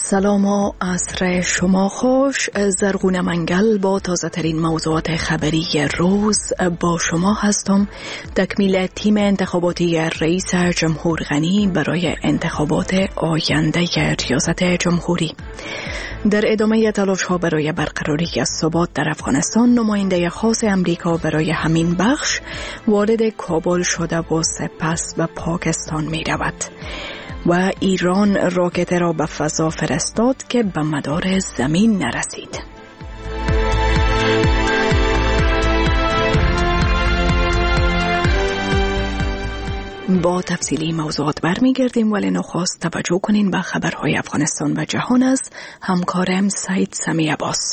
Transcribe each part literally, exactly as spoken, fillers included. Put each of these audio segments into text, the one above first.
سلام و عصر شما خوش. زرغون منگل با تازه ترین موضوعات خبری روز با شما هستم. تکمیل تیم انتخاباتی رئیس جمهور غنی برای انتخابات آینده ریاست جمهوری. در ادامه تلاش ها برای برقراری ثبات در افغانستان، نماینده خاص امریکا برای همین بخش وارد کابل شده و سپس به پاکستان می رود. و ایران راکت را به فضا فرستاد که به مدار زمین نرسید. با تفصیلی موضوعات برمیگردیم، ولی نخست توجه کنین به خبرهای افغانستان و جهان از همکارم سعید سمی عباس.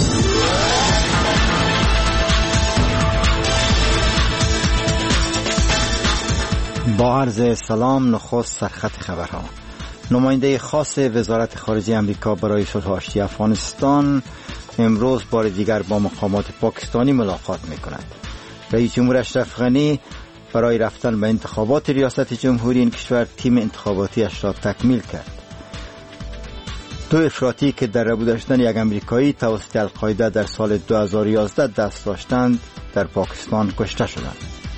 با عرض سلام، نخست سرخط خبرها. نماینده خاص وزارت خارجه امریکا برای صلح و آشتی افغانستان امروز بار دیگر با مقامات پاکستانی ملاقات می‌کند. رئیس جمهور اشرف غنی برای رفتن به انتخابات ریاست جمهوری این کشور تیم انتخاباتیش را تکمیل کرد. دو افراطی که در ربوده داشتن یک امریکایی توسط القاعده در سال دو هزار و یازده دست داشتند در پاکستان کشته شدند.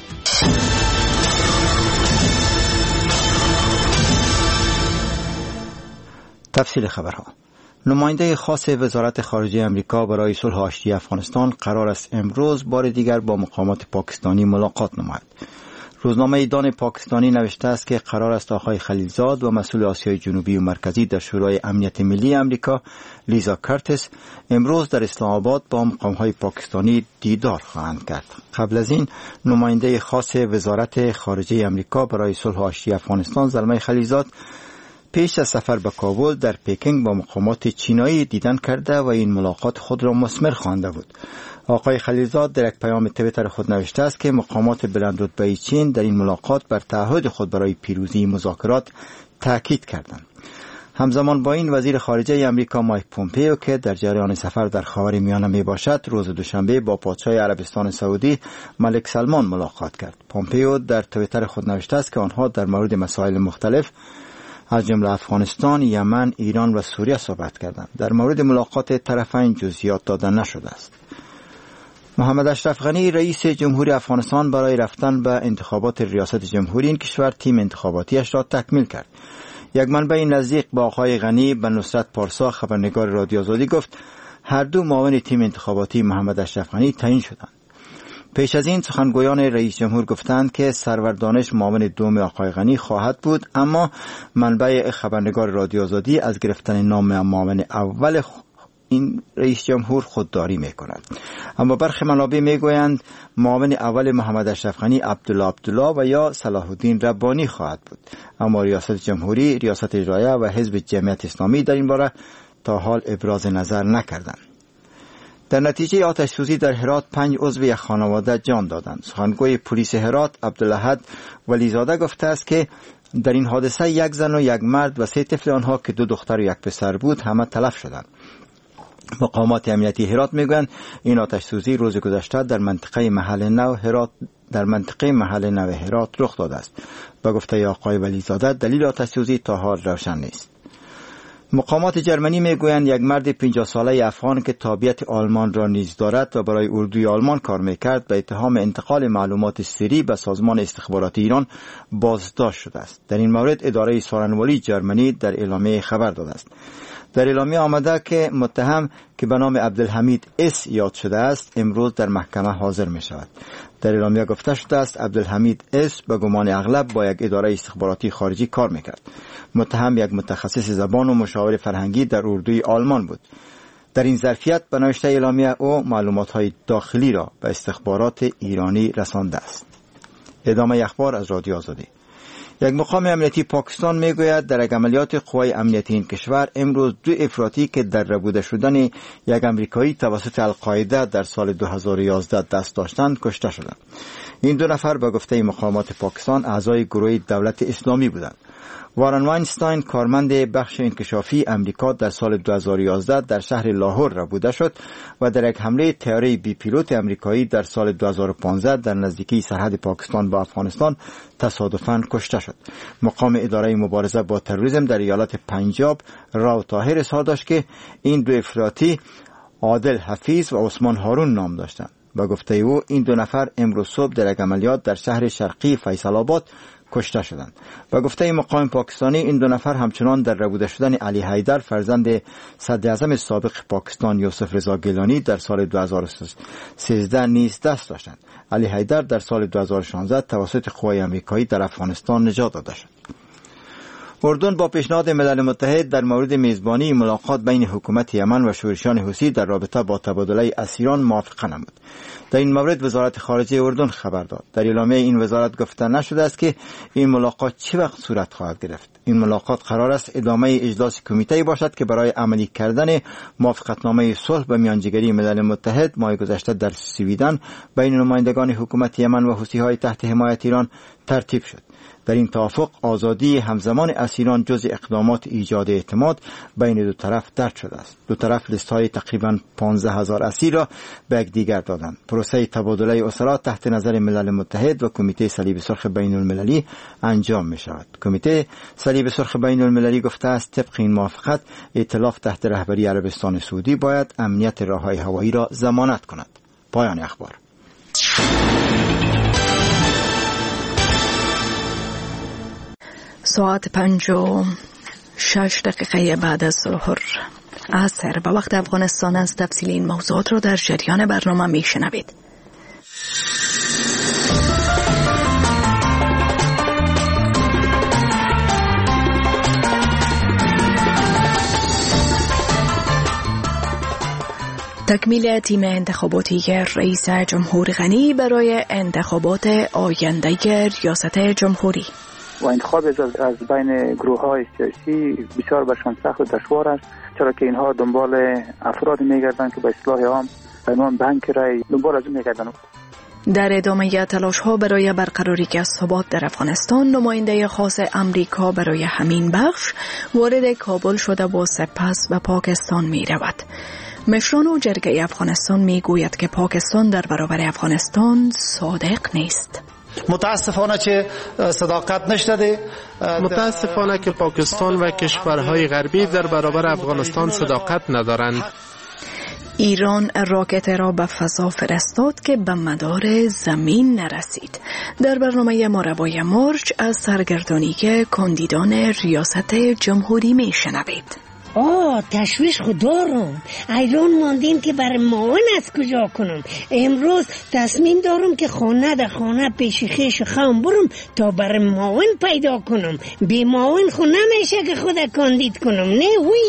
تفصیل خبرها. نماینده خاص وزارت خارجه امریکا برای صلح و آشتی افغانستان قرار است امروز بار دیگر با مقامات پاکستانی ملاقات نماید. روزنامه دان پاکستانی نوشته است که قرار است آقای خلیلزاد و مسئول آسیای جنوبی و مرکزی در شورای امنیت ملی امریکا لیزا کورتس امروز در اسلام آباد با مقامهای پاکستانی دیدار خواهند کرد. قبل از این نماینده خاص وزارت خارجه امریکا برای صلح و آشتی افغانستان زلمه خلیلزاد پیش از سفر به کابل در پکینگ با مقامات چینایی دیدن کرده و این ملاقات خود را مثمر خوانده بود. آقای خلیلزاد در یک پیام توییتر خود نوشته است که مقامات بلندرتبه چین در این ملاقات بر تعهد خود برای پیروزی مذاکرات تاکید کردند. همزمان با این وزیر خارجه امریکا مایک پومپئو که در جریان سفر در خاورمیانه می باشد روز دوشنبه با پادشاه عربستان سعودی ملک سلمان ملاقات کرد. پومپئو در توییتر خود نوشته است که آنها در مورد مسائل مختلف از جمله افغانستان، یمن، ایران و سوریه صحبت کردند. در مورد ملاقات طرفین جزئیات داده نشده است. محمد اشرف غنی رئیس جمهوری افغانستان برای رفتن به انتخابات ریاست جمهوری این کشور تیم انتخاباتیش را تکمیل کرد. یک منبع نزدیک با آقای غنی به نصرت پارسا خبرنگار رادیو آزادی گفت هر دو معاون تیم انتخاباتی محمد اشرف غنی تعیین شدند. پیش از این سخنگویان رئیس جمهور گفتند که سرور دانش معاون دوم آقای غنی خواهد بود، اما منبع خبرنگار رادیو آزادی از گرفتن نام معاون اول این رئیس جمهور خودداری می‌کند. اما برخی منابع میگویند معاون اول محمد اشرف غنی عبدالله عبدالله و یا صلاح الدین ربانی خواهد بود، اما ریاست جمهوری، ریاست اجراییه و حزب جمعیت اسلامی در این باره تا حال ابراز نظر نکردند. در نتیجه آتش سوزی در هرات پنج عضو یک خانواده جان دادند. سخنگوی پلیس هرات عبدالاحد ولیزاده گفته است که در این حادثه یک زن و یک مرد و سه طفل آنها که دو دختر و یک پسر بود همه تلف شدند. مقامات امنیتی هرات میگویند این آتش سوزی روز گذشته در منطقه محل نو هرات در منطقه محل نو هرات رخ داده است. با گفته آقای ولیزاده دلیل آتش سوزی تا حال روشن نیست. مقامات جرمنی میگویند یک مرد پنجاه ساله افغان که تابعیت آلمان را نیز دارد و برای اردوی آلمان کار میکرد به اتهام انتقال معلومات سری به سازمان استخباراتی ایران بازداشت شده است. در این مورد اداره سخنوری جرمنی در اعلامیه خبر داده است. در اعلامیه آمده که متهم که به نام عبدالحمید اس یاد شده است امروز در محکمه حاضر می شود. در اعلامیه گفته شده است عبدالحمید اس به گمان اغلب با یک اداره استخباراتی خارجی کار میکرد. متهم یک متخصص زبان و مشاور فرهنگی در اردوی آلمان بود. در این ظرفیت به نوشته اعلامیه او معلومات‌های داخلی را به استخبارات ایرانی رسانده است. ادامه اخبار از رادیو آزادی. یک مقام امنیتی پاکستان میگوید در عملیات قوای امنیتی این کشور امروز دو افراطی که در ربوده شدن یک امریکایی توسط القاعده در سال دو هزار و یازده دست داشتند کشته شدند. این دو نفر به گفته مقامات پاکستان اعضای گروه دولت اسلامی بودند. وارن واینستاین کارمند بخش انکشافی امریکا در سال دو هزار و یازده در شهر لاهور ربوده شد و در یک حمله طیاره بی پیلوت امریکایی در سال دو هزار و پانزده در نزدیکی سرحد پاکستان با افغانستان تصادفاً کشته شد. مقام اداره مبارزه با تروریسم در ایالت پنجاب راو طاهر اظهار داشت که این دو افراطی عادل حفیظ و عثمان هارون نام داشتند. با گفته او این دو نفر امروز صبح در یک عملیات در شهر شرقی فیصل آباد کشته شدند. با گفته مقام پاکستانی این دو نفر همچنان در ربوده شدن علی حیدر فرزند صدر اعظم سابق پاکستان یوسف رضا گیلانی در سال دو هزار و سیزده نیز دست داشتند. علی حیدر در سال دو هزار و شانزده توسط قوای آمریکایی در افغانستان نجات داده شد. اردن با پیشنهاد ملل متحد در مورد میزبانی ملاقات بین حکومت یمن و شورشیان حوثی در رابطه با تبادله اسیران موافقه نمود. در این مورد وزارت خارجه اردن خبر داد. در اعلامیه این وزارت گفته نشده است که این ملاقات چه وقت صورت خواهد گرفت. این ملاقات قرار است ادامه اجلاس کمیته باشد که برای عملی کردن موافقتنامه صلح به میانجیگری ملل متحد ماه گذشته در سویدن بین نمایندگان حکومت یمن و حوثی‌های تحت حمایت ایران ترتیب شد. در این توافق آزادی همزمان اسیران جز اقدامات ایجاد اعتماد بین دو طرف درج شده است. دو طرف لیست‌های تقریباً پانزده هزار اسیر را به یکدیگر دادند. پروسه تبادله اسرا تحت نظر ملل متحد و کمیته صلیب سرخ بین المللی انجام می شود. کمیته صلیب سرخ بین المللی گفته است طبق این موافقت ائتلاف تحت رهبری عربستان سعودی باید امنیت راههای هوایی را ضمانت کند. پایان اخبار. ساعت پنج و شش دقیقه بعد از ظهر عصر به وقت افغانستان است. تفصیل این موضوعات را در جریان برنامه می شنوید. تکمیل تیم انتخاباتی رئیس جمهور غنی برای انتخابات آینده ریاست جمهوری و انتخاب از, از بین گروه های سیاسی بسیار برشان سخت و دشوار است، چرا که اینها دنبال افراد میگردند که به اصطلاح عام به عنوان بانک رای دنبال از اون میگردند. در ادامه تلاش ها برای برقراری ثبات در افغانستان، نماینده خاص امریکا برای همین بخش وارد کابل شده و سپس به پاکستان می رود. مشران و جرگه افغانستان می گوید که پاکستان در برابر افغانستان صادق نیست. متاسفانه که صداقت نشده، متاسفانه که پاکستان و کشورهای غربی در برابر افغانستان صداقت ندارند. ایران راکت را به فضا فرستاد که به مدار زمین نرسید. در برنامه ماروای مرج از سرگردانی که کاندیدان ریاست جمهوری می شنوید. آه تشویش خود دارم. ایران ماندیم که برای معاون از کجا کنم. امروز تصمیم دارم که خانه در خانه پیش خیش خام برم تا برای معاون پیدا کنم. بی معاون خود نمیشه که خود کاندید کنم. نه وی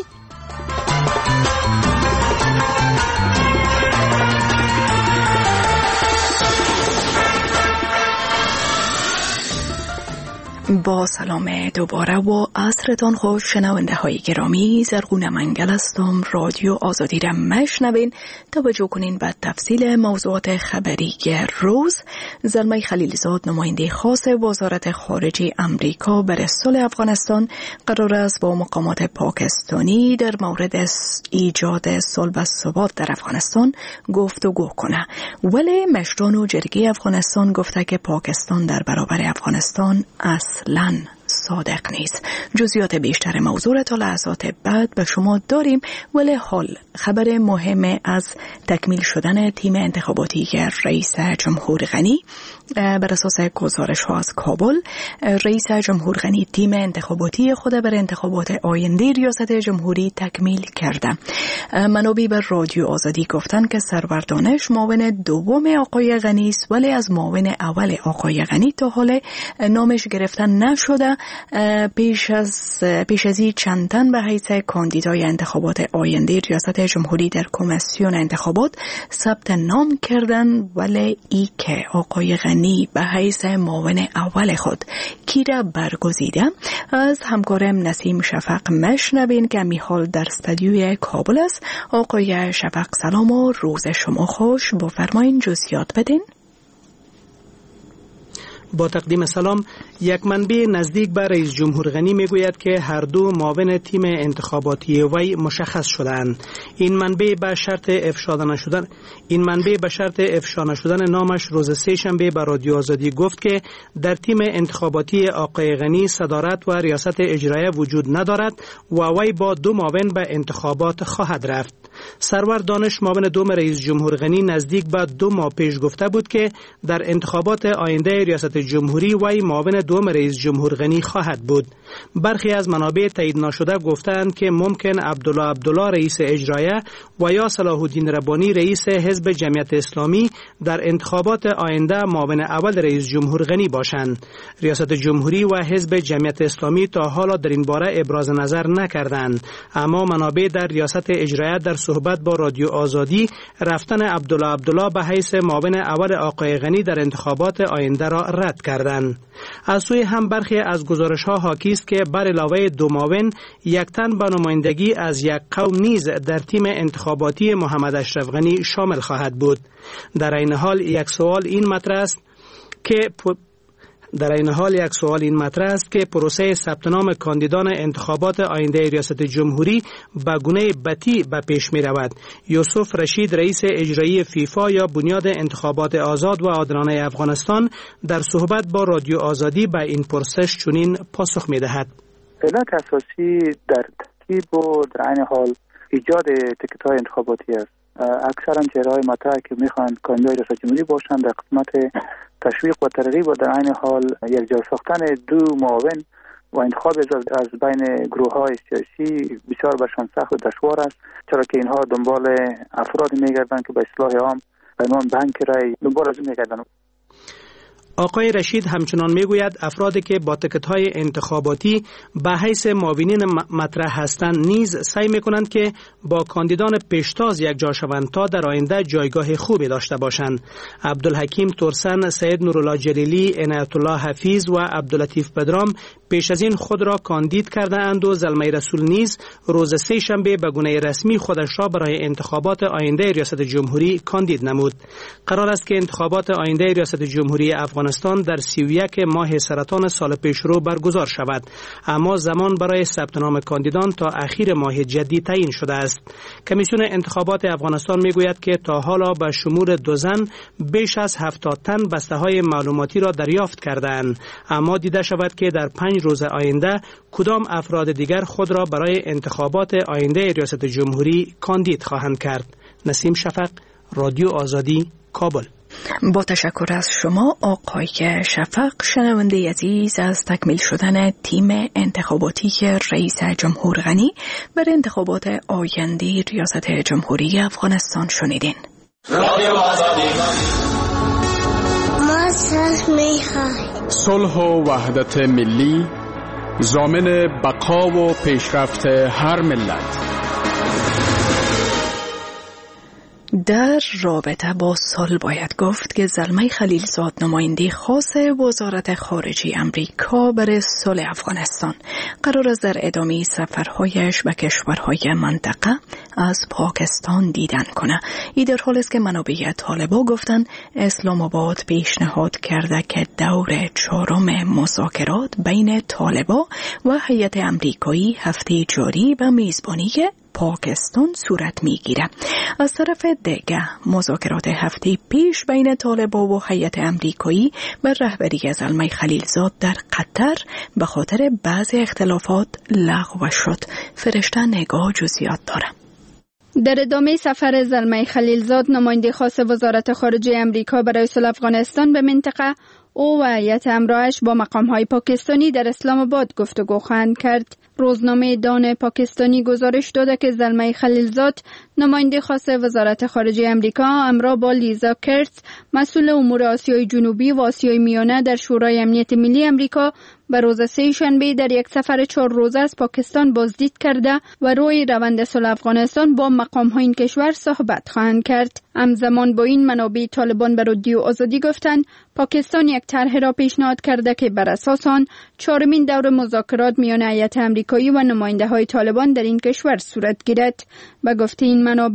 با سلام دوباره و عصرتان خوش شنونده های گرامی. زرغون منگل هستم. رادیو آزادی را مشنوین. توجه کنین به تفصیل موضوعات خبری روز. زلمه خلیلزاد نماینده خاص وزارت خارجه امریکا برای صلح افغانستان قرار است با مقامات پاکستانی در مورد ایجاد صلح و ثبات در افغانستان گفتگو کنه، ولی مشران و جرگه افغانستان گفته که پاکستان در برابر افغانستان اصلاً صادق نیست. جزئیات بیشتر موضوع تا لحظات بعد به شما داریم، ولی حال خبر مهم از تکمیل شدن تیم انتخاباتی رئیس جمهور غنی. بر اساس گزارش ها از کابل، رئیس جمهور غنی تیم انتخاباتی خود برای انتخابات آینده ریاست جمهوری تکمیل کرده. منابع بر رادیو آزادی گفتن که سرور دانش معاون دوم آقای غنی است، ولی از معاون اول آقای غنی تا حال نامش گرفتن نشده. پیش از پیش از این چند تن به حیث کاندیدای انتخابات آینده ریاست جمهوری در کمیسیون انتخابات ثبت نام کردند، ولی ای که آقای غنی به حیث معاون اول خود کی را برگزیده از همکارم نسیم شفق مشنوین که میحال در استودیوی کابل است. آقای شفق سلام و روز شما خوش. بفرمایین جزئیات بدین. با تقدیم سلام، یک منبع نزدیک به رئیس جمهور غنی میگوید که هر دو معاون تیم انتخاباتی وی مشخص شدند. این منبع به شرط افشا نشدن این منبع به شرط افشا نشدن نامش روز سه شنبه به رادیو آزادی گفت که در تیم انتخاباتی آقای غنی صدارت و ریاست اجرایی وجود ندارد و وی با دو معاون به انتخابات خواهد رفت. سرور دانش معاون دوم رئیس جمهور غنی نزدیک به دو ماه پیش گفته بود که در انتخابات آینده ریاست جمهوری وی معاون دوم رئیس جمهور غنی خواهد بود. برخی از منابع تایید نشده گفتند که ممکن عبدالله عبدالله رئیس اجرایی و یا صلاح الدین ربانی رئیس حزب جمعیت اسلامی در انتخابات آینده معاون اول رئیس جمهور غنی باشند. ریاست جمهوری و حزب جمعیت اسلامی تا حالا در این باره ابراز نظر نکردند، اما منابع در ریاست اجرایی در صحبت با رادیو آزادی رفتن عبدالله عبدالله به حیث معاون اول آقای غنی در انتخابات آینده را رد کردند. از سوی هم برخی از گزارش‌ها حاکی است که بر علاوه دو معاون یک تن به نمایندگی از یک قوم نیز در تیم انتخاباتی محمد اشرف غنی شامل خواهد بود. در این حال یک سوال این مطرح است که در این حال یک سوال این مطرح است که پروسه ثبت نام کاندیدان انتخابات آینده ریاست جمهوری به گونه بطیء به پیش می رود. یوسف رشید رئیس اجرایی فیفا یا بنیاد انتخابات آزاد و عادلانه افغانستان در صحبت با رادیو آزادی به این پرسش چنین پاسخ می دهد. علت اساسی در ترتیب و در عین حال ایجاد تیکت های انتخاباتی است. اکثرا چهره‌های مطرح که میخوان کاندیدای ریاست جمهوری باشند در قسمت تشویق و ترغیب و در عین حال یکجا ساختن دو معاون و انتخاب از بین گروه‌های سیاسی بسیار برشان سخت و دشوار است، چرا که اینها دنبال افراد میگردند که به اصطلاح عام به عنوان بانک رای دنبال از میگردند. آقای رشید همچنان میگوید افرادی که با تیکت‌های انتخاباتی به حیث معاونین مطرح هستند نیز سعی میکنند که با کاندیدان پیشتاز یک جا شوند تا در آینده جایگاه خوبی داشته باشند. عبدالحکیم ترسن، سید نورالله جلیلی، عنایت الله حفیظ و عبداللطیف پدرام پیش از این خود را کاندید کرده اند و زلمه رسول نیز روز سه شنبه به گونه رسمی خودش را برای انتخابات آینده ریاست جمهوری کاندید نمود. قرار است که انتخابات آینده ریاست جمهوری افغانستان در سی و یک ماه سرطان سال پیش رو برگزار شود، اما زمان برای ثبت نام کاندیدان تا اخیر ماه جدی تعیین شده است. کمیسیون انتخابات افغانستان میگوید که تا حالا به شمور دو زن بیش از هفتاد تن بسته های معلوماتی را دریافت کردند، اما دیده شود که در پنج روز آینده کدام افراد دیگر خود را برای انتخابات آینده ریاست جمهوری کاندید خواهند کرد. نسیم شفق، رادیو آزادی، کابل. با تشکر از شما آقای شفق. شنونده عزیز، از تکمیل شدن تیم انتخاباتی رئیس جمهور غنی بر انتخابات آینده ریاست جمهوری افغانستان شنیدین. رادیو آزادی. ما صلح می‌خواهیم. صلح و وحدت ملی ضامن بقا و پیشرفت هر ملت. در رابطه با صلح باید گفت که زلمه خلیلزاد، نماینده خاص وزارت خارجه امریکا برای صلح افغانستان، قرار است در ادامه سفرهایش به کشورهای منطقه از پاکستان دیدن کنه. این در حالی است که منابع طالبان گفتند اسلام آباد پیشنهاد کرده که دور چهارم مذاکرات بین طالبان و هیئت امریکایی هفته جاری به میزبانی پاکستان صورت میگیره. از طرف دیگه مذاکرات هفته پیش بین طالبان و هیئت امریکایی بر رهبری زلمه خلیلزاد در قطر به خاطر بعضی اختلافات لغو شد. فرشته نگاه جزئیات داره. در ادامه سفر زلمه خلیلزاد، نماینده خاص وزارت خارجه امریکا برای صلح افغانستان به منطقه، او و هیئت همراهش با مقام‌های پاکستانی در اسلام آباد گفتگو خواهند کرد. روزنامه دان پاکستانی گزارش داده که زلمه خلیلزاد، نماینده خاص وزارت خارجه امریکا، همراه با لیزا کرتز، مسئول امور آسیای جنوبی و آسیای میانه در شورای امنیت ملی امریکا، به روز سه شنبه در یک سفر چهار روزه از پاکستان بازدید کرده و روی روند صلح افغانستان با مقام‌های این کشور صحبت خواهند کرد. همزمان با این، منابع طالبان به رادیو آزادی گفتند پاکستان یک طرح را پیشنهاد کرده که بر اساس آن چهارمین دور مذاکرات میان هیئت امریکایی و نماینده‌های طالبان در این کشور صورت گیرد. به گفته این منابع،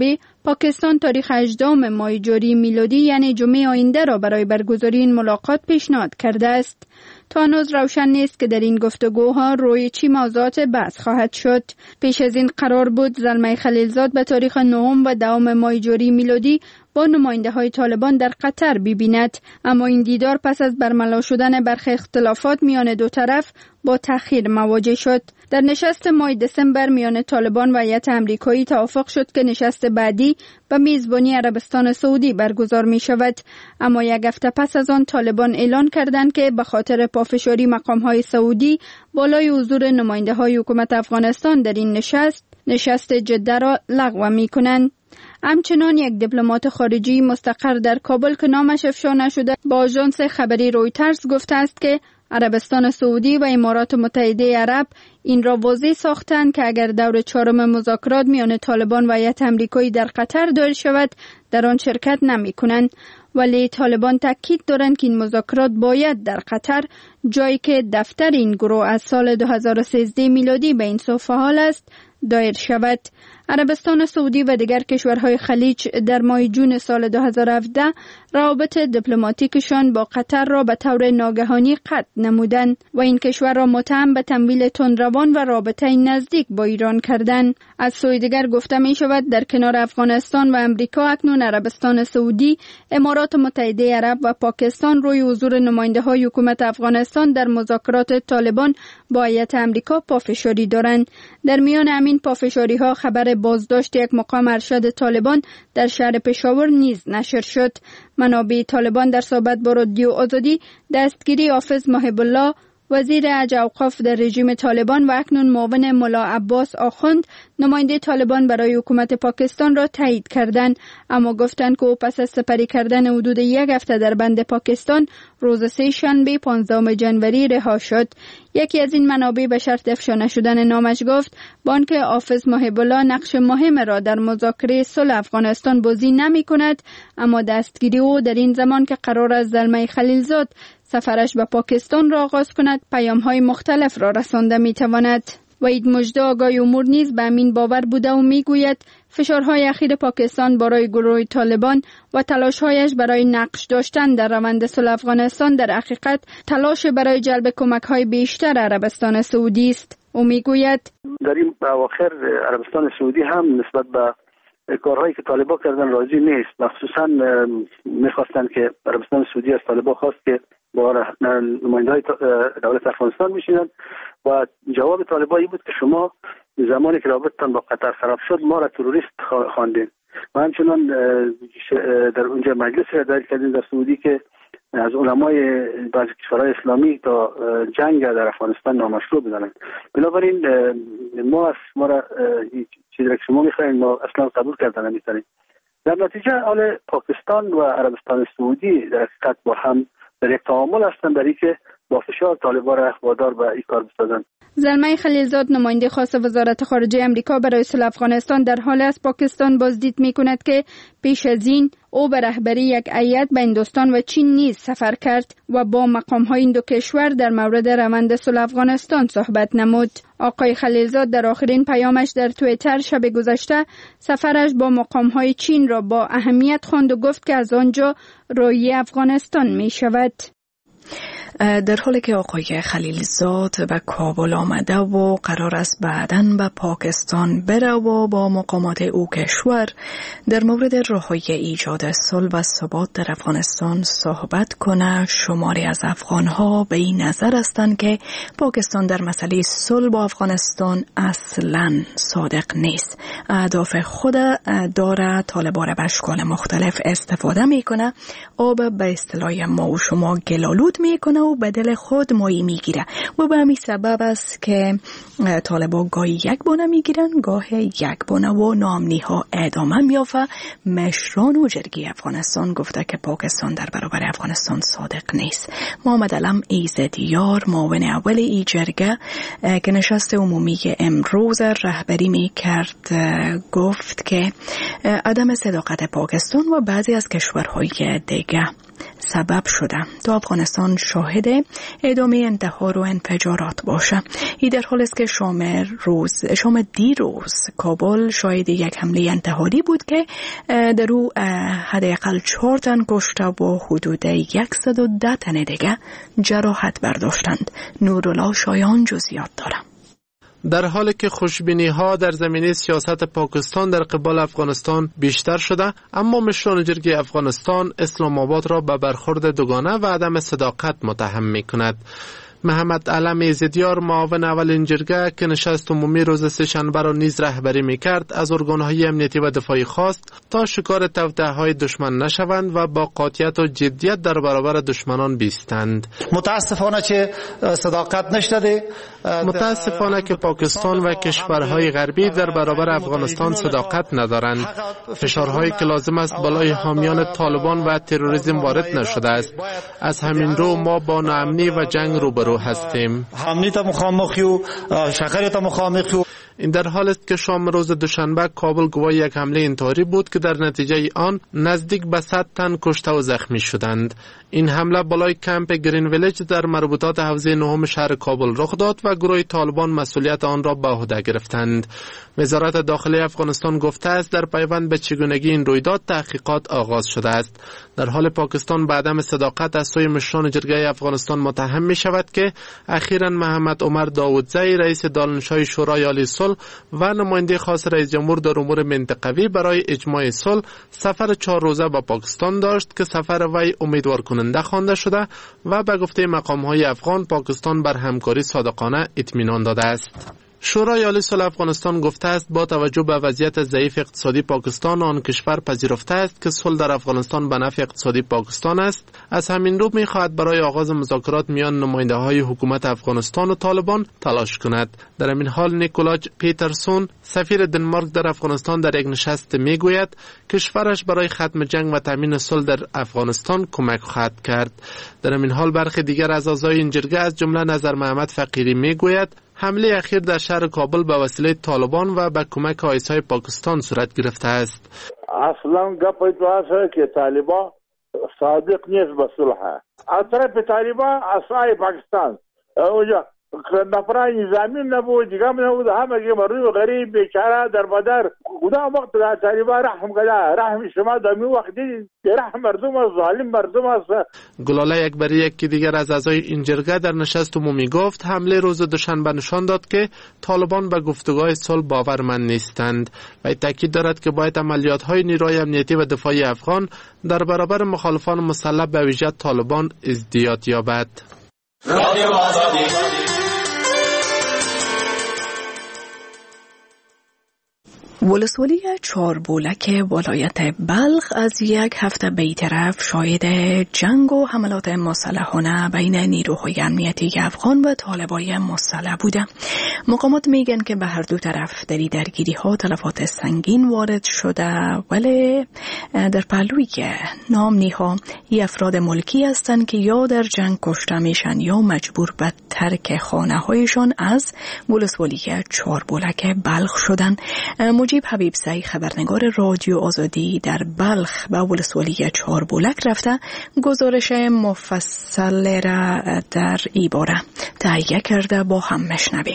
پاکستان تاریخ هجدهم ماه جاری میلادی یعنی جمعه آینده را برای برگزاری این ملاقات پیشنهاد کرده است. تا هنوز روشن نیست که در این گفتگوها روی چی موضوعات بحث خواهد شد. پیش از این قرار بود زلمه خلیلزاد به تاریخ نهم و دهم ماه جاری میلادی با نماینده های طالبان در قطر ببیند، اما این دیدار پس از برملا شدن برخی اختلافات میان دو طرف با تأخیر مواجه شد. در نشست ماه دسامبر میان طالبان و هیئت آمریکایی توافق شد که نشست بعدی به میزبانی عربستان سعودی برگزار می شود، اما یک هفته پس از آن طالبان اعلان کردند که به خاطر پافشاری مقام های سعودی بالای حضور نماینده های حکومت افغانستان در این نشست نشست جده را لغو می کنند. همچنان یک دیپلمات خارجی مستقر در کابل که نامش افشا نشده با آژانس خبری رویترز گفته است که عربستان سعودی و امارات متحده عرب این را واضح ساختند که اگر دور چهارم مذاکرات میان طالبان و هیئت آمریکایی در قطر دایر شود در آن شرکت نمی کنند، ولی طالبان تاکید دارند که این مذاکرات باید در قطر، جایی که دفتر این گروه از سال دو هزار و سیزده میلادی به این سو فعال است، دایر شود. عربستان سعودی و دیگر کشورهای خلیج در ماه جون سال دو هزار و هفده روابط دیپلماتیکشان با قطر را به طور ناگهانی قطع نمودند و این کشور را متهم به تمویل تندروان و رابطه نزدیک با ایران کردند. از سوی دیگر گفته می شود در کنار افغانستان و امریکا اکنون عربستان سعودی، امارات متحده عرب و پاکستان روی حضور نماینده های حکومت افغانستان در مذاکرات طالبان با هیئت آمریکا پافشاری دارند. در میان همین پافشاری ها خبر بازداشت یک مقام ارشد طالبان در شهر پشاور نیز نشر شد. منابع طالبان در صحبت با رادیو آزادی دستگیری حافظ محب الله، وزیر حج اوقاف در رژیم طالبان و اکنون معاون ملا عباس آخوند، نماینده طالبان برای حکومت پاکستان را تایید کردند، اما گفتند که او پس از سپری کردن حدود یک هفته در بند پاکستان روز سه شنبه پانزدهم ژانویه رها شد. یکی از این منابع به شرط افشا نشدن نامش گفت بانک حافظ محب الله نقش مهم را در مذاکره صلح افغانستان بازی نمی کند، اما دستگیری او در این زمان که قرار است زلمه خلیلزاد سفرش به پاکستان را آغاز کند پیام‌های مختلف را رسانده می‌تواند. وحید مژده آگاه امور نیز به همین باور بوده و میگوید فشارهای اخیر پاکستان برای گروه طالبان و تلاش‌هایش برای نقش داشتن در روند صلح افغانستان در حقیقت تلاش برای جلب کمک‌های بیشتر عربستان سعودی است. او میگوید در این اواخر عربستان سعودی هم نسبت به کارهایی که طالبان کردن راضی نیست، مخصوصا میخواستن که عربستان سعودی از طالبان خواست که با نماینده‌های دولت افغانستان میشینن و جواب طالبان این بود که شما زمانی که رابطتان با قطر خراب شد ما را تروریست خواندین و همچنان در اونجا مجلس را دایر کردین در سعودی که از علمای بعضی کشورهای اسلامی تا جنگ در افغانستان نامشروع بدانند. بنابراین ما از ما را چیزی که شما میخواین ما اصلا قبول کردن نمیتونیم. در نتیجه حال پاکستان و عربستان سعودی در حقیقت با هم در یک تعامل هستند در اینکه با فشار طالبان را وادار به این کار بسازند. زلمه خلیلزاد نماینده خاص وزارت خارجه امریکا برای صلح افغانستان در حال است پاکستان بازدید می‌کند که پیش از این او به رهبری یک هیئت به هندوستان و چین نیز سفر کرد و با مقام‌های این دو کشور در مورد روند صلح افغانستان صحبت نمود. آقای خلیلزاد در آخرین پیامش در توییتر شب گذشته سفرش با مقام‌های چین را با اهمیت خواند و گفت که از آنجا روی افغانستان می‌شود. در حالی که آقای خلیلزاد به کابل آمده و قرار است بعداً به پاکستان بره و با مقامات او کشور در مورد راه‌های ایجاد صلح و ثبات در افغانستان صحبت کنه، شماری از افغان‌ها به این نظر هستند که پاکستان در مسئله صلح با افغانستان اصلاً صادق نیست. اهداف خود داره، طالبان را به اشکال مختلف استفاده میکنه، آب به اصطلاح ما و شما گلالود میکنه و به دل خود مایی میگیره و به همین سبب است که طالبان گاهی یک بانه میگیرن گاه یک بانه و ناامنی ها ادامه میافته. مشران و جرگی افغانستان گفته که پاکستان در برابر افغانستان صادق نیست. محمد علم ایزدیار معاون اول ای جرگه که نشست عمومی امروز رهبری میکرد گفت که عدم صداقت پاکستان و بعضی از کشورهای دیگه سبب شده تا افغانستان شاهد ادامه انتحار و انفجارات باشه. این در حال است که شام روز شام دیروز کابل شاهد یک حمله انتحاری بود که در او حداقل چهار تن کشته و حدود صد و ده تن دیگه جراحت برداشتند. نورالله شایان جزئیات داره. در حالی که خوشبینی ها در زمینه سیاست پاکستان در قبال افغانستان بیشتر شده، اما مشران جرگه افغانستان اسلام آباد را به برخورد دوگانه و عدم صداقت متهم می کند. محمد علم زدیار معاون اولین جرگه که نشست عمومی روز سه‌شنبه را نیز رهبری می‌کرد از ارگان‌های امنیتی و دفاعی خواست تا شکار توطئه‌های دشمن نشوند و با قاطعیت و جدیت در برابر دشمنان بیستند. متاسفانه که صداقت نشده، متاسفانه که پاکستان و کشورهای غربی در برابر افغانستان صداقت ندارند. فشارهایی که لازم است بالای حامیان طالبان و تروریسم وارد نشده است. از همین رو ما با ناامنی و جنگ روبرو هستیم. امنیت مخامخی و شکریت مخامخی. این در حال است که شام روز دوشنبه کابل گواه یک حمله انتحاری بود که در نتیجه آن نزدیک به صد تن کشته و زخمی شدند. این حمله بالای کمپ گرین ویلیج در مربوطات حوزه نهم شهر کابل رخ داد و گروه طالبان مسئولیت آن را به عهده گرفتند. وزارت داخلی افغانستان گفته است در پیوند به چگونگی این رویداد تحقیقات آغاز شده است. در حال پاکستان به عدم صداقت از سوی مشران جرگه افغانستان متهم می شود که اخیراً محمد عمر داودزی رئیس دانشگاه شورای عالی صلح و نماینده خاص رئیس جمهور در امور منطقوی برای اجماع صلح سفر چهار روزه به پاکستان داشت که سفر وی امیدوار کننده خوانده شده و به گفته مقام‌های افغان پاکستان بر همکاری صادقانه اطمینان داده است. شورای عالی صلح افغانستان گفته است با توجه به وضعیت ضعیف اقتصادی پاکستان آن کشور پذیرفته است که صلح در افغانستان به نفع اقتصادی پاکستان است. از همین رو می‌خواهد برای آغاز مذاکرات میان نماینده‌های حکومت افغانستان و طالبان تلاش کند. در این حال نیکولاج پیترسون سفیر دنمارک در افغانستان در یک نشست میگوید کشورش برای ختم جنگ و تامین صلح در افغانستان کمک خواهد کرد. در این حال برخی دیگر از اعضای این جرگه از جمله نظر محمد فقیری میگوید حمله اخیر در شهر کابل به وسیله طالبان و به کمک آیسای پاکستان صورت گرفته است. اصلا گپ تو است که طالبان صادق نیست به صلح. از طرف طالبان اسای پاکستان اونجا نفرای نظامی نبود، دیگه نبود، همه که مردم غریب بیچاره در بدر خدا وقت در طالبان رحم کده، رحم شما دمی وقت دید رحم مردم است، ظالم مردم است. گلاله اکبری که دیگر از اعضای این جرگه در نشست عمومی گفت حمله روز دوشنبه نشان داد که طالبان به گفتگوهای صلح باورمند نیستند و تاکید دارد که باید عملیات‌های نیروهای امنیتی و دفاعی افغان در برابر مخالفان مسلح به ویژه طالبان ازدیاد یابد. ولسوالی چهاربولک ولایت بلخ از یک هفته بی‌طرف شاهد جنگ و حملات مسلحانه بین نیروهای امنیتی افغان و طالبای مسلح بوده. مقامات میگن که به هر دو طرف در درگیری ها تلفات سنگین وارد شده، ولی در پهلوی که نامنی ها ای افراد ملکی هستند که یا در جنگ کشته میشن یا مجبور به ترک خانه هایشان از ولسوالی چهاربولک بلخ شدن. مجیب حبیبزی خبرنگار رادیو آزادی در بلخ به ولسوالی چهاربولک رفته گزارش مفصل را در این باره تهیه کرده، با هم مشنویم.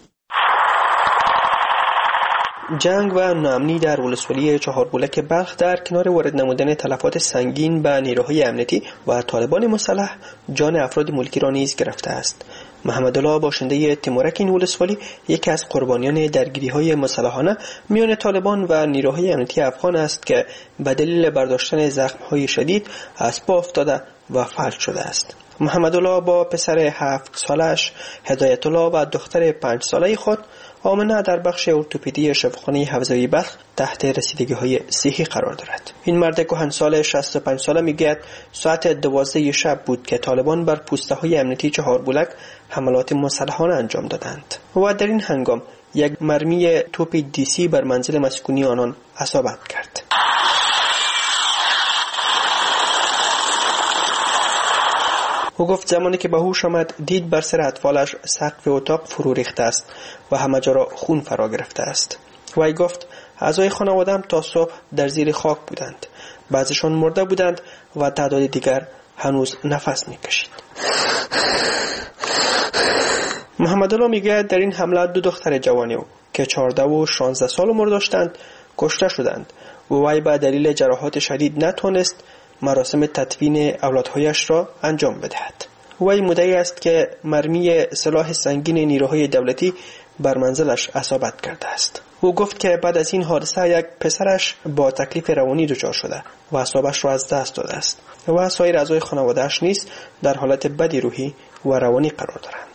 جنگ و ناامنی در ولسوالی چهاربولک بلخ در کنار وارد نمودن تلفات سنگین به نیروهای امنیتی و طالبان مسلح جان افراد ملکی را نیز گرفته است. محمد الله باشنده تیمورک این ولسوالی یکی از قربانیان درگیری‌های مسلحانه میان طالبان و نیروهای امنیتی افغان است که به دلیل برداشتن زخم‌های شدید از پا افتاده و فلج شده است. محمد الله با پسر هفت سالش هدایت الله و دختر پنج ساله خود آمنه در بخش ارتوپدی شفاخانه حوزوی بلخ تحت رسیدگی‌های صحی قرار دارد. این مرد کهنسال شصت و پنج ساله میگوید ساعت دوازده شب بود که طالبان بر پوسته‌های امنیتی چهاربولک حملات مسلحانه انجام دادند و در این هنگام یک مرمی توپ دیسی بر منزل مسکونی آنان اصابت کرد. او گفت زمانی که به هوش آمد دید بر سر اطفالش سقف اتاق فرو ریخته است و همه جا را خون فرا گرفته است. وی گفت اعضای خانواده‌ام تا صبح در زیر خاک بودند، بعضیشان مرده بودند و تعداد دیگر هنوز نفس میکشید. محمد الله میگه در این حمله دو دختر جوانی که چهارده و شانزده سال عمر داشتند کشته شدند و وی به دلیل جراحات شدید نتوانست مراسم تدفین اولادهایش را انجام بدهد. وی مدعی است که مرمی سلاح سنگین نیروهای دولتی بر منزلش اصابت کرده است. او گفت که بعد از این حادثه یک پسرش با تکلیف روانی دچار شده و اعصابش را از دست داده است و سایر اعضای خانواده‌اش نیز در حالت بدی روحی و روانی قرار دارند.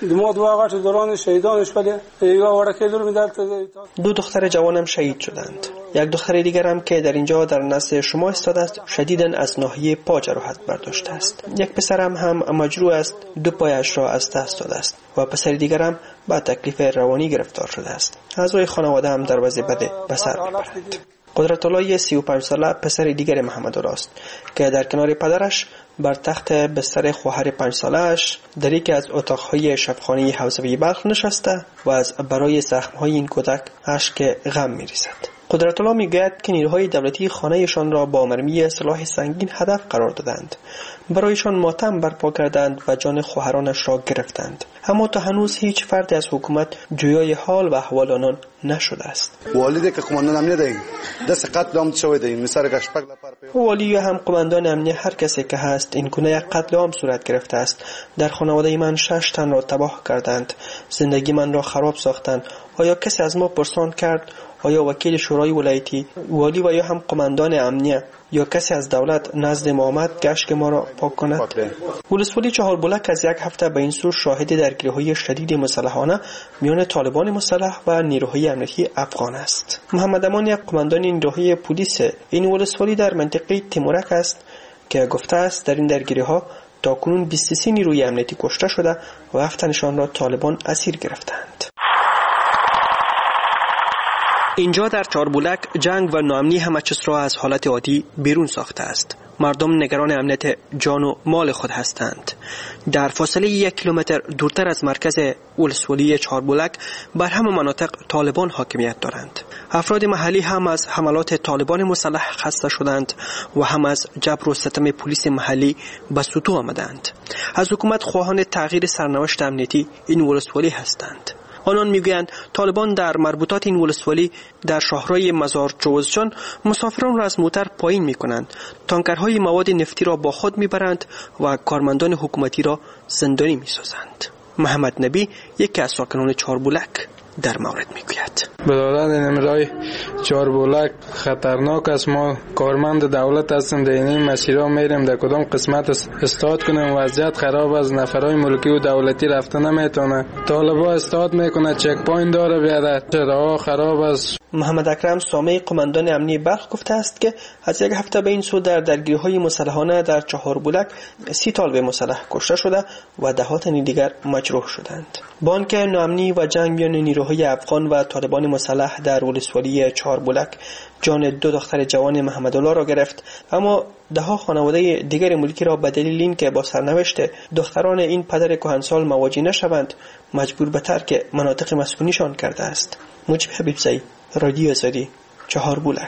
دو دختر جوانم شهید شدند. یک دختر دیگر هم که در اینجا در نزد شما ایستاده است شدیداً از ناحیه پا جراحت برداشته است. یک پسرم هم مجروح است، دو پایش را از دست داده است و پسر دیگر هم با تکلیف روانی گرفتار شده است. اعضای خانواده هم در وضع بد به سر میبرند. قدرت الله سی و پنج ساله پسر دیگر محمد الله است که در کنار پدرش بر تخت بستر خواهر پنج ساله‌اش در یکی از اتاق‌های شفاخانه حوزوی بلخ نشسته و از برای زخم‌های این کودک اشک غم می‌ریزد. قدرت الله میگوید که نیروهای دولتی خانه‌شان را با مرمی سلاح سنگین هدف قرار دادند. برایشان ماتم برپا کردند و جان خواهرانش را گرفتند. اما تا هنوز هیچ فرد از حکومت جویای حال و احوال آنان نشده است. والی که قماندان امنیه دهیم دست قتل عام شده دهیم مثلا گشتپک لپاره والی هم قماندان امنیه هر کسی که هست این گونه یک قتل عام صورت گرفته است. در خانواده من شش تن را تباه کردند، زندگی من را خراب ساختند. آیا کسی از ما پرسان کرد؟ آیا وکیل شورای ولایتی، والی و یا هم قماندان امنیه یا کسی از دولت نزد ما آمد گشت ما را پاک کند؟ ولسوالی چهاربلک از یک هفته به این سو شاهد درگیری‌های شدید مسلحانه میان طالبان مسلح و نیروهای امنیتی افغان است. محمد امان یک قماندان نیروهای پلیس این ولسوالی در منطقه تیمورک است که گفته است در این درگیری‌ها تاکنون بیست و سه نیروی امنیتی کشته شده و هفت تنشان را طالبان اسیر گرفتند. اینجا در چهاربلک جنگ و ناامنی همه چیز را از حالت عادی بیرون ساخته است. مردم نگران امنیت جان و مال خود هستند. در فاصله یک کیلومتر دورتر از مرکز ولسوالی چهاربلک بر همه مناطق طالبان حاکمیت دارند. افراد محلی هم از حملات طالبان مسلح خسته شدند و هم از جبر و ستم پلیس محلی به سطوح آمدند. از حکومت خواهان تغییر سرنوشت امنیتی این ولسوالی هستند. آنان میگویند طالبان در مربوطات این ولسوالی در شهرهای مزار جوزجان مسافران را از موتر پایین میکنند، تانکرهای مواد نفتی را با خود میبرند و کارمندان حکومتی را زندانی میسازند. محمد نبی یکی از ساکنان چهاربلک در مورد میگوید: بدادن امرای چهاربلک خطرناک است. ما کارمند دولت هستیم، در این مسیرها میریم در کدام قسمت استاد کنیم، وضعیت خراب است، نفرای ملکی و دولتی رفته نمیتونه، طالبا استاد میکنه، چک پوینت داره بیاد، راه خراب است. محمد اکرم سامه قماندان امنی بلخ گفته است که از یک هفته به این سو در درگیری‌های مسلحانه در چهاربلک سی طالب مسلح کشته شده و ده تن دیگر مجروح شدند. با آنکه ناامنی و جنگ میان نیروهای افغان و طالبان مسلح در ولسوالی چهاربلک جان دو دختر جوان محمد الله را گرفت، اما ده ها خانواده دیگر ملکی را به دلیل اینکه با سرنوشت دختران این پدر کهنسال مواجه نشوند مجبور به ترک مناطق مسکونیشان کرده است. مجیب حبیبزئی، رادیو آزادی، چهاربلک.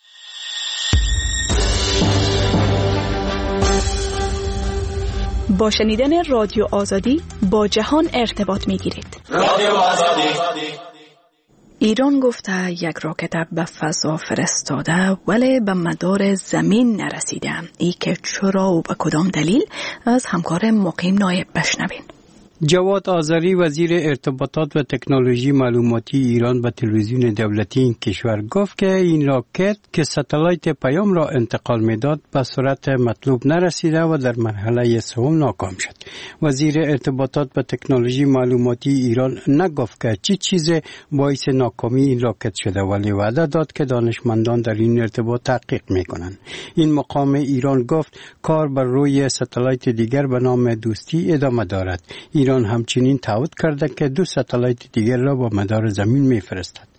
با شنیدن رادیو آزادی با جهان ارتباط می‌گیرید. رادیو آزادی. ایران گفته یک راکت به فضا فرستاده ولی به مدار زمین نرسیده. ای که چرا و به کدام دلیل از همکار مقیم نایب بشنوین. جواد آذری وزیر ارتباطات و تکنولوژی معلوماتی ایران به تلویزیون دولتی این کشور گفت که این راکت که ستلایت پیام را انتقال میداد به صورت مطلوب نرسیده و در مرحله سوم ناکام شد. وزیر ارتباطات و تکنولوژی معلوماتی ایران نگفت که چی چیز باعث ناکامی این راکت شده، ولی وعده داد که دانشمندان در این ارتباط تحقیق میکنند. این مقام ایران گفت کار بر روی ستلایت دیگر به نام دوستی ادامه دارد. ایران همچنین تعهد کرده که دو ستلایت دیگر را با مدار زمین میفرستد.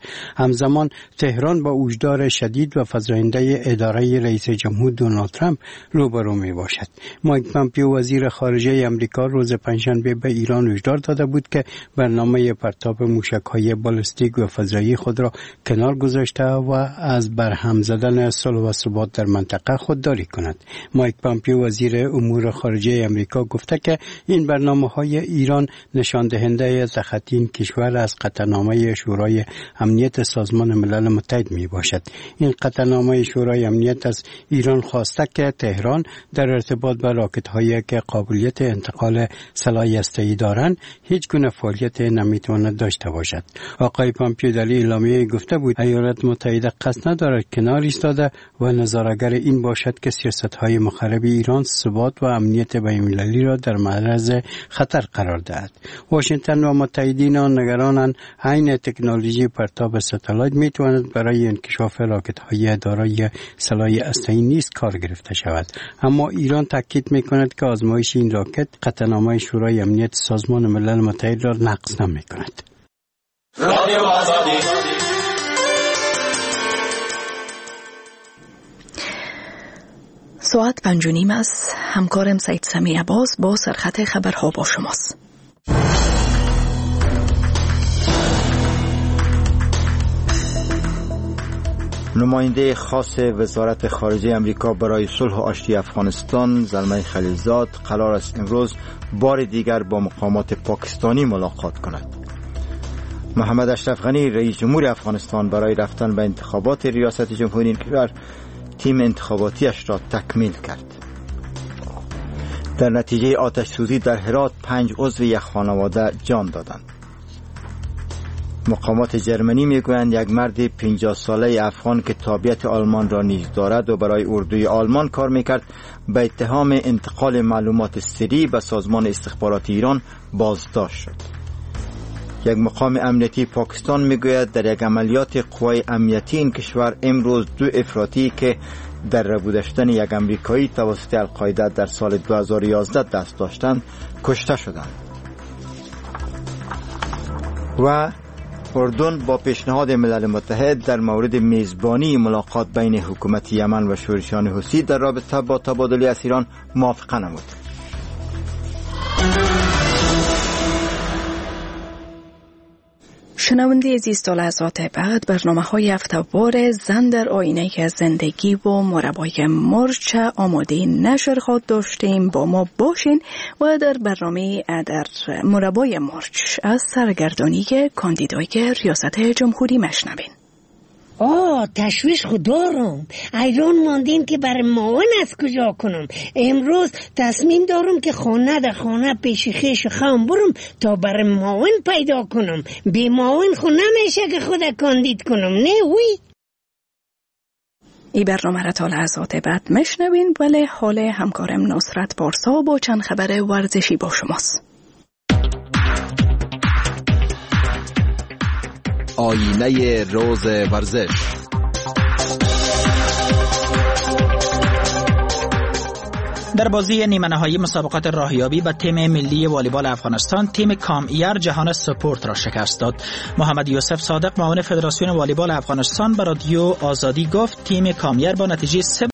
همزمان تهران با هشدار شدید و فزاینده اداره رئیس جمهور دونالد ترامپ روبرو می باشد. مایک پامپیو وزیر خارجه امریکا روز پنجشنبه به ایران هشدار داده بود که برنامه پرتاب موشک‌های بالستیک و فضایی خود را کنار گذاشته و از برهم زدن صلح و ثبات در منطقه خودداری کند. مایک پامپیو وزیر امور خارجه امریکا گفته که این برنامه‌های ایران نشان دهنده تخطی این کشور از قطعنامه شورای امنیت سازمان ملل متحد می باشد. این قطعنامه شورای امنیت از ایران خواسته که تهران در ارتباط با راکت‌هایی که قابلیت انتقال سلاح هسته‌ای دارند هیچ گونه فعالیت نمیتواند داشته باشد. آقای پامپیو در اعلامیه گفته بود ایالات متحده قصد ندارد کنار ایستاده و نظاره‌گر این باشد که سیاست‌های مخرب ایران ثبات و امنیت بین‌المللی را در معرض خطر قرار دهد. واشنگتن و متحدین آن نگرانند عین تکنولوژی پرتاب ستالایت میتواند برای انکشاف راکت‌های دارای سلاح هسته‌ای نیز کار گرفته شود. اما ایران تاکید می‌کند که آزمایش این راکت قطعنامه شورای امنیت سازمان ملل متحد را نقض نمی‌کند. ساعت پنج و نیم است. همکارم سید سمی عباس با سرخط خبرها با شماست. نماینده خاص وزارت خارجه امریکا برای صلح و آشتی افغانستان زلمه خلیلزاد قرار است امروز بار دیگر با مقامات پاکستانی ملاقات کند. محمد اشرف غنی رئیس جمهور افغانستان برای رفتن به انتخابات ریاست جمهوری این کشور تیم انتخاباتیش را تکمیل کرد. در نتیجه آتش سوزی در هرات پنج عضو یک خانواده جان دادند. مقامات جرمنی میگویند یک مرد پنجاه ساله افغان که تابعیت آلمان را نیز دارد و برای اردوی آلمان کار میکرد به اتهام انتقال معلومات سری به سازمان استخبارات ایران بازداشت شد. یک مقام امنیتی پاکستان میگوید در یک عملیات قوای امنیتی این کشور امروز دو افراطی که در ربوده شدن یک امریکایی توسط القاعده در سال دو هزار و یازده دست داشتند کشته شدند. و اردن با پیشنهاد ملل متحد در مورد میزبانی ملاقات بین حکومت یمن و شورشیان حوثی در رابطه با تبادل اسیران موافقه نمود. شنونده عزیز، تا لحظات بعد برنامه های هفته‌وار زن در آینه زندگی و مربای مرچ آماده نشر خود داشتیم. با ما باشین و در برنامه در مربای مرچ از سرگردانی کاندیدای ریاست جمهوری مشنوین. آه تشویش خود دارم. ایران ماندین که برای معاون از کجا کنم. امروز تصمیم دارم که خانه در خانه پیش خیش خام برم تا برای معاون پیدا کنم. بی معاون خود نمیشه که خود کاندید کنم. نه وی ای برنامه را تا لحظات بعد مشنوین. ولی حال همکارم نصرت پارسا با چند خبر ورزشی با شماست. آینه روز ورزش. در بازی نیمه نهایی مسابقات راهیابی به تیم ملی والیبال افغانستان، تیم کام‌ایر جهان سپورت را شکست داد. محمد یوسف صادق معاون فدراسیون والیبال افغانستان به رادیو آزادی گفت تیم کام‌ایر با نتیجه